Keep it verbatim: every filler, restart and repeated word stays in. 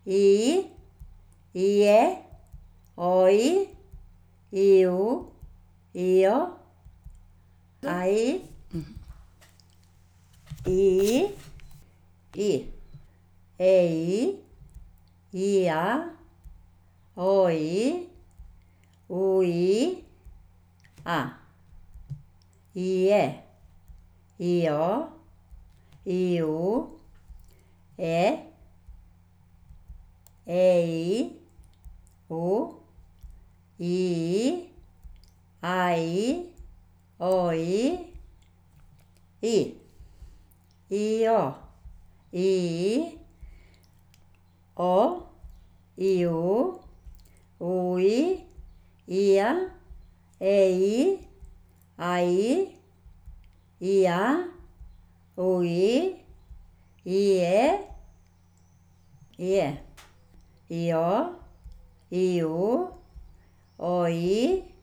이, 이에, 어이, 이우, 이어, 아이, 이, 이, 에이, 이야, 어이, 우이, 아, 이에, 이어, 이우, 에, 에이, 우, 이, 아이, 어이, 이, 이어, 이, 어, 이우, 우이, 이야, 에이, 아이, 이야, 우이, 이에, 이에, 이어, 이우, 어이,